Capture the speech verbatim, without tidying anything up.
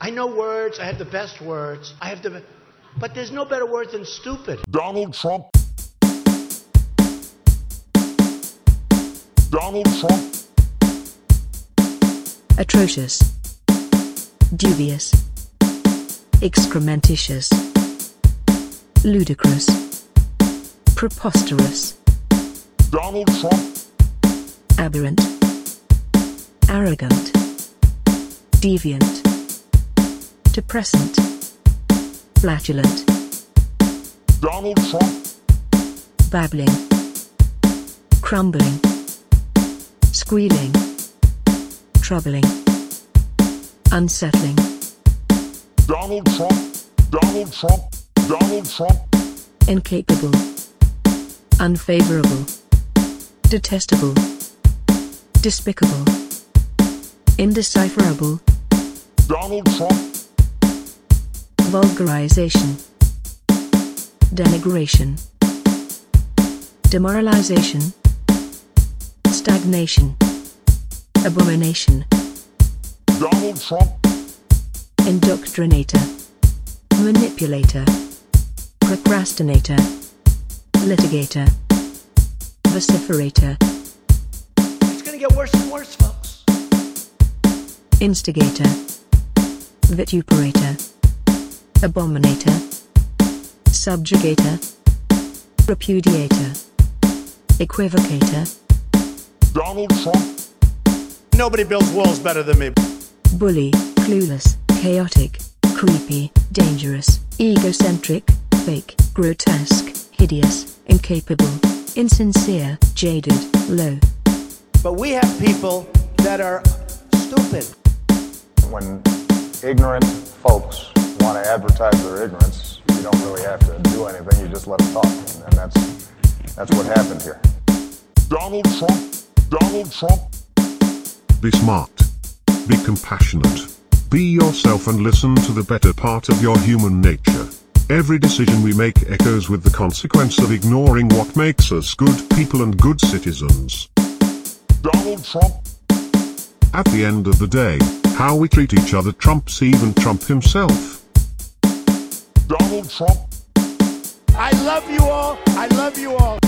I know words. I have the best words. I have the, but there's no better word than stupid. Donald Trump. Donald Trump. Atrocious. Dubious. Excrementitious. Ludicrous. Preposterous. Donald Trump. Aberrant. Arrogant. Deviant. Depressant. Flatulent. Donald Trump. Babbling. Crumbling. Squealing. Troubling. Unsettling. Donald Trump. Donald Trump. Donald Trump. Incapable. Unfavorable. Detestable. Despicable. Indecipherable. Donald Trump. Vulgarization. Denigration. Demoralization. Stagnation. Abomination. Donald Trump. Indoctrinator. Manipulator. Procrastinator. Litigator. Vociferator. It's going to get worse and worse, folks. Instigator. Vituperator. Abominator. Subjugator. Repudiator. Equivocator. Donald Trump. Nobody builds walls better than me. Bully. Clueless. Chaotic. Creepy. Dangerous. Egocentric. Fake. Grotesque. Hideous. Incapable. Insincere. Jaded. Low. But we have people that are stupid. When ignorant folks want to advertise their ignorance, you don't really have to do anything, you just let them talk. And that's that's what happened here. Donald Trump. Donald Trump. Be smart. Be compassionate. Be yourself and listen to the better part of your human nature. Every decision we make echoes with the consequence of ignoring what makes us good people and good citizens. Donald Trump. At the end of the day, how we treat each other trumps even Trump himself. Donald Trump. I love you all. I love you all.